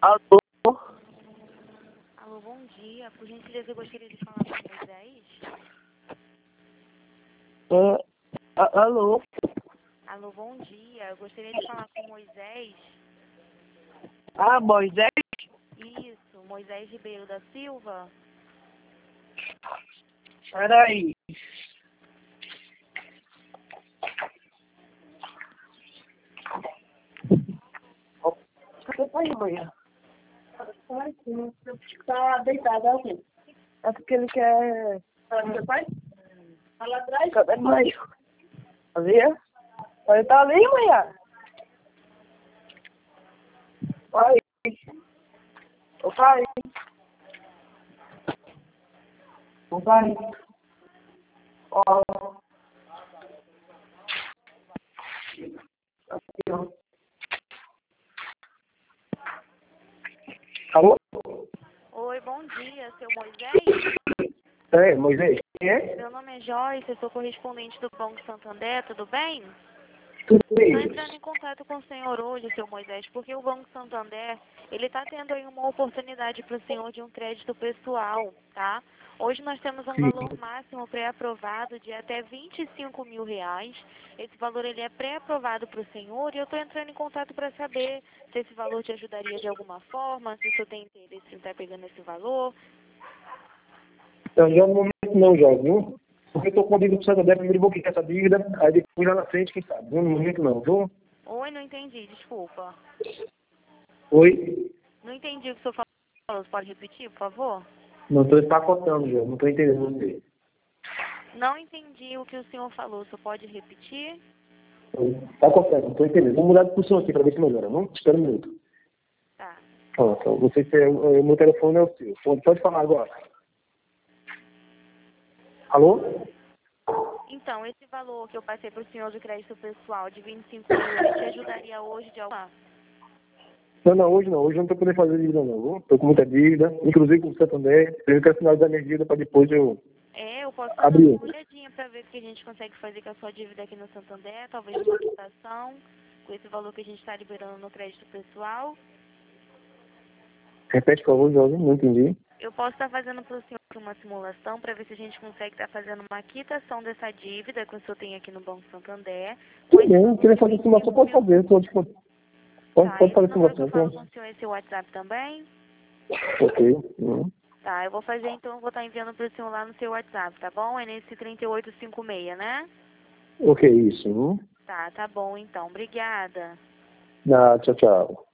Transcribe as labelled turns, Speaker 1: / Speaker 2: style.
Speaker 1: Alô?
Speaker 2: Alô, bom dia. Por gentileza, eu gostaria de falar com o Moisés.
Speaker 1: Alô?
Speaker 2: Alô, bom dia. Eu gostaria de falar com o Moisés.
Speaker 1: Ah, Moisés?
Speaker 2: Isso, Moisés Ribeiro da Silva.
Speaker 1: Peraí. Cadê pai, mãe? Tá deitado assim. É porque ele quer... Cadê pai? Tá lá atrás? Cadê pai? Havia? Ele tá ali, mãe. Pai. Ô pai. Ô pai. Ó. Aqui, ó. Alô?
Speaker 2: Oi, bom dia, seu Moisés.
Speaker 1: É, Moisés, quem é?
Speaker 2: Meu nome é Joyce, eu sou correspondente do Banco Santander, tudo bem?
Speaker 1: Tudo
Speaker 2: Estou
Speaker 1: bem?
Speaker 2: entrando em contato com o senhor hoje, seu Moisés, porque o Banco Santander, ele está tendo aí uma oportunidade para o senhor de um crédito pessoal, tá? Hoje nós temos um
Speaker 1: Sim.
Speaker 2: valor máximo pré-aprovado de até R$ 25.000. Esse valor ele é pré-aprovado para o senhor e eu estou entrando em contato para saber se esse valor te ajudaria de alguma forma, se o senhor tem interesse em estar pegando esse valor.
Speaker 1: Então, já no momento não, já, viu? Porque eu tô com a dívida do Santander, primeiro vou quitar essa dívida, aí depois lá na frente, quem sabe, viu? No momento não, viu?
Speaker 2: Oi, não entendi, desculpa.
Speaker 1: Oi?
Speaker 2: Não entendi o que o senhor falou, você pode repetir, por favor?
Speaker 1: Não tô empacotando, já, não tô entendendo você.
Speaker 2: Não entendi o que o senhor falou, o senhor pode repetir?
Speaker 1: Empacotando, não tô entendendo. Vou mudar de posição aqui pra ver se melhora, não? Espera um minuto.
Speaker 2: Tá.
Speaker 1: Pronto, não sei se é, o meu telefone é o seu. Pode falar agora. Alô?
Speaker 2: Então, esse valor que eu passei para o senhor de crédito pessoal de 25.000, ele te ajudaria hoje de alguma?
Speaker 1: Não, hoje não. Hoje eu não tô podendo fazer dívida não, viu? Tô com muita dívida, inclusive com o Santander. Eu quero finalizar minha dívida pra depois eu
Speaker 2: Eu posso estar dando
Speaker 1: abrir.
Speaker 2: uma olhadinha para ver o que a gente consegue fazer com a sua dívida aqui no Santander, talvez uma quitação, com esse valor que a gente está liberando no crédito pessoal.
Speaker 1: Repete, por favor, Jorge, não entendi.
Speaker 2: Eu posso estar fazendo para o senhor uma simulação para ver se a gente consegue estar fazendo uma quitação dessa dívida que o senhor tem aqui no Banco Santander.
Speaker 1: Tudo bem, queria fazer simulação, pode fazer. Eu tô disponível. Pode
Speaker 2: Esse
Speaker 1: fazer
Speaker 2: número que eu
Speaker 1: simulação.
Speaker 2: falo
Speaker 1: Então.
Speaker 2: com o senhor é seu WhatsApp também?
Speaker 1: Ok.
Speaker 2: Tá, eu vou fazer então, eu vou estar enviando para o senhor lá no seu WhatsApp, tá bom? É nesse 3856, né?
Speaker 1: Ok, isso.
Speaker 2: Tá bom então. Obrigada.
Speaker 1: Tchau, tchau.